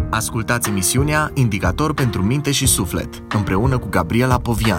Ascultați emisiunea Indicator pentru minte și suflet, împreună cu Gabriela Povian.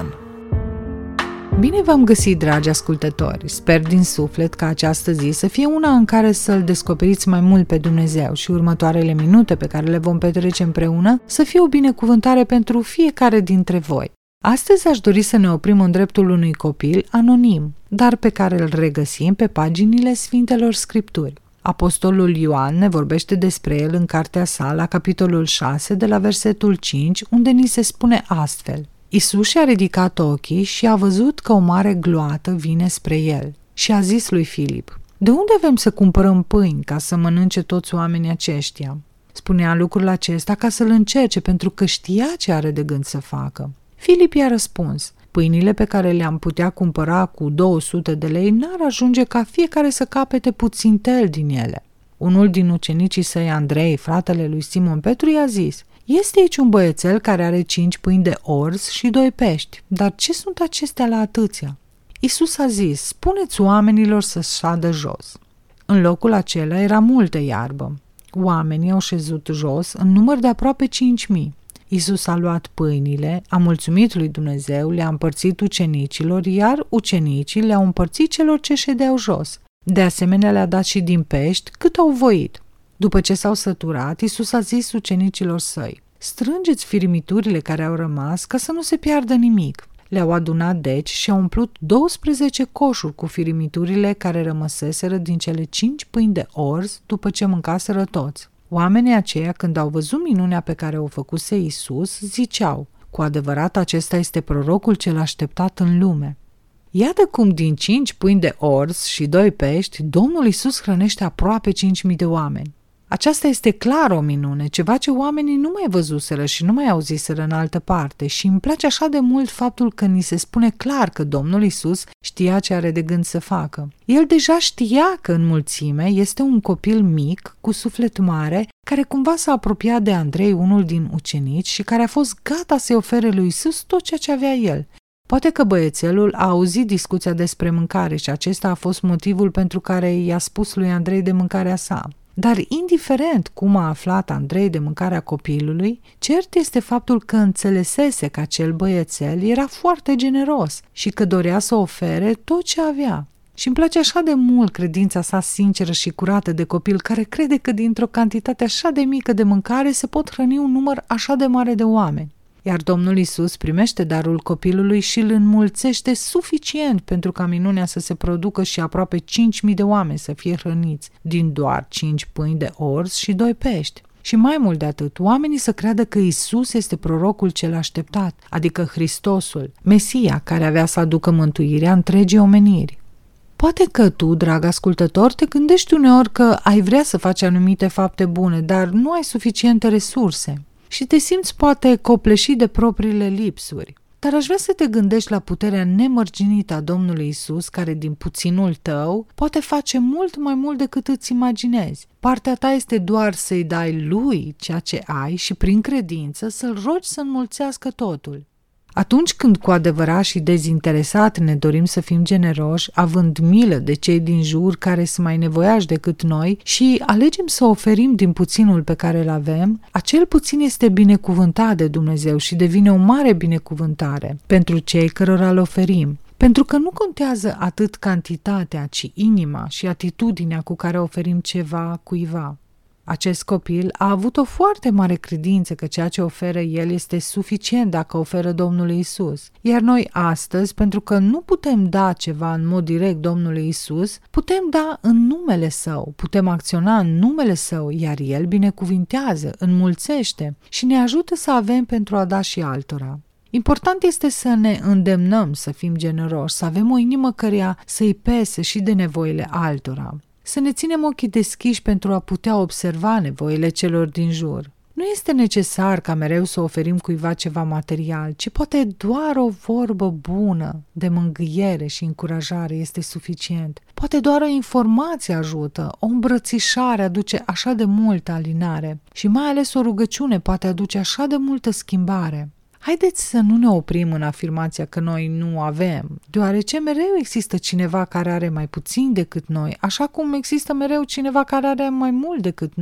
Bine v-am găsit, dragi ascultători! Sper din suflet ca această zi să fie una în care să-L descoperiți mai mult pe Dumnezeu și următoarele minute pe care le vom petrece împreună să fie o binecuvântare pentru fiecare dintre voi. Astăzi aș dori să ne oprim în dreptul unui copil anonim, dar pe care îl regăsim pe paginile Sfintelor Scripturi. Apostolul Ioan ne vorbește despre el în cartea sa, la capitolul 6, de la versetul 5, unde ni se spune astfel: Iisus și-a ridicat ochii și a văzut că o mare gloată vine spre el și a zis lui Filip: De unde avem să cumpărăm pâini ca să mănânce toți oamenii aceștia? Spunea lucrul acesta ca să-l încerce, pentru că știa ce are de gând să facă. Filip i-a răspuns: Pâinile pe care le-am putea cumpăra cu 200 de lei n-ar ajunge ca fiecare să capete puțintel din ele. Unul din ucenicii săi, Andrei, fratele lui Simon Petru, i-a zis: Este aici un băiețel care are 5 pâini de orz și 2 pești, dar ce sunt acestea la atâția? Iisus a zis: Spuneți oamenilor să șadă jos. În locul acela era multă iarbă. Oamenii au șezut jos în număr de aproape 5.000. Iisus a luat pâinile, a mulțumit lui Dumnezeu, le-a împărțit ucenicilor, iar ucenicii le-au împărțit celor ce ședeau jos. De asemenea, le-a dat și din pești cât au voit. După ce s-au săturat, Iisus a zis ucenicilor săi: Strângeți firimiturile care au rămas ca să nu se piardă nimic. Le-au adunat deci și au umplut 12 coșuri cu firimiturile care rămăseseră din cele 5 pâini de orz după ce mâncaseră toți. Oamenii aceia, când au văzut minunea pe care o făcuse Iisus, ziceau: Cu adevărat, acesta este prorocul cel așteptat în lume. Iată cum din 5 pâini de orz și 2 pești, Domnul Iisus hrănește aproape 5.000 de oameni. Aceasta este clar o minune, ceva ce oamenii nu mai văzuseră și nu mai auziseră în altă parte, și îmi place așa de mult faptul că ni se spune clar că Domnul Iisus știa ce are de gând să facă. El deja știa că în mulțime este un copil mic, cu suflet mare, care cumva s-a apropiat de Andrei, unul din ucenici, și care a fost gata să-i ofere lui Iisus tot ceea ce avea el. Poate că băiețelul a auzit discuția despre mâncare și acesta a fost motivul pentru care i-a spus lui Andrei de mâncarea sa. Dar indiferent cum a aflat Andrei de mâncarea copilului, cert este faptul că înțelesese că acel băiețel era foarte generos și că dorea să ofere tot ce avea. Și îmi place așa de mult credința sa sinceră și curată de copil, care crede că dintr-o cantitate așa de mică de mâncare se pot hrăni un număr așa de mare de oameni. Iar Domnul Iisus primește darul copilului și îl înmulțește suficient pentru ca minunea să se producă și aproape 5.000 de oameni să fie hrăniți din doar 5 pâini de orz și 2 pești. Și mai mult de atât, oamenii să creadă că Iisus este prorocul cel așteptat, adică Hristosul, Mesia, care avea să aducă mântuirea întregii omeniri. Poate că tu, drag ascultător, te gândești uneori că ai vrea să faci anumite fapte bune, dar nu ai suficiente resurse. Și te simți poate copleșit de propriile lipsuri. Dar aș vrea să te gândești la puterea nemărginită a Domnului Iisus, care din puținul tău poate face mult mai mult decât îți imaginezi. Partea ta este doar să-i dai lui ceea ce ai și prin credință să-l rogi să înmulțească totul. Atunci când cu adevărat și dezinteresat ne dorim să fim generoși, având milă de cei din jur care sunt mai nevoiași decât noi și alegem să oferim din puținul pe care îl avem, acel puțin este binecuvântat de Dumnezeu și devine o mare binecuvântare pentru cei cărora îl oferim. Pentru că nu contează atât cantitatea, ci inima și atitudinea cu care oferim ceva cuiva. Acest copil a avut o foarte mare credință că ceea ce oferă el este suficient dacă oferă Domnului Iisus. Iar noi astăzi, pentru că nu putem da ceva în mod direct Domnului Iisus, putem da în numele Său, putem acționa în numele Său, iar El binecuvintează, înmulțește și ne ajută să avem pentru a da și altora. Important este să ne îndemnăm să fim generoși, să avem o inimă căreia să-i pese și de nevoile altora. Să ne ținem ochii deschiși pentru a putea observa nevoile celor din jur. Nu este necesar ca mereu să oferim cuiva ceva material, ci poate doar o vorbă bună de mângâiere și încurajare este suficient. Poate doar o informație ajută, o îmbrățișare aduce așa de multă alinare și mai ales o rugăciune poate aduce așa de multă schimbare. Haideți să nu ne oprim în afirmația că noi nu avem, deoarece mereu există cineva care are mai puțin decât noi, așa cum există mereu cineva care are mai mult decât noi.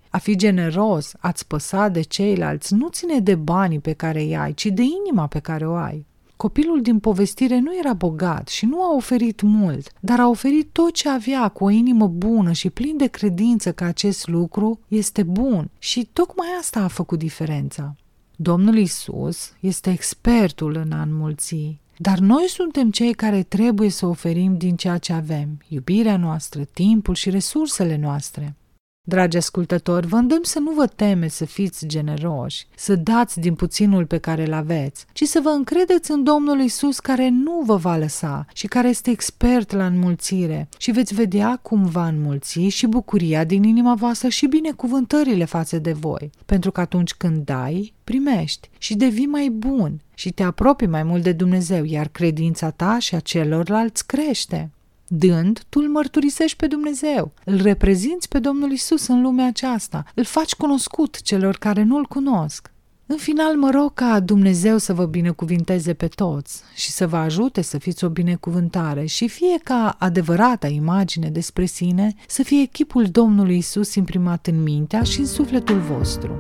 A fi generos, a-ți păsa de ceilalți, nu ține de banii pe care îi ai, ci de inima pe care o ai. Copilul din povestire nu era bogat și nu a oferit mult, dar a oferit tot ce avea cu o inimă bună și plin de credință că acest lucru este bun și tocmai asta a făcut diferența. Domnul Iisus este expertul în a înmulți, dar noi suntem cei care trebuie să oferim din ceea ce avem, iubirea noastră, timpul și resursele noastre. Dragi ascultători, vă îndemn să nu vă temeți să fiți generoși, să dați din puținul pe care îl aveți, ci să vă încredeți în Domnul Iisus care nu vă va lăsa și care este expert la înmulțire și veți vedea cum va înmulți și bucuria din inima voastră și binecuvântările față de voi, pentru că atunci când dai, primești și devii mai bun și te apropii mai mult de Dumnezeu, iar credința ta și a celorlalți crește. Dând, tu îl mărturisești pe Dumnezeu, îl reprezinți pe Domnul Iisus în lumea aceasta, îl faci cunoscut celor care nu-l cunosc. În final, mă rog ca Dumnezeu să vă binecuvinteze pe toți și să vă ajute să fiți o binecuvântare și fie ca adevărata imagine despre sine să fie chipul Domnului Iisus imprimat în mintea și în sufletul vostru.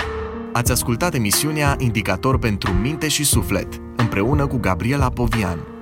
Ați ascultat emisiunea Indicator pentru minte și suflet, împreună cu Gabriela Povian.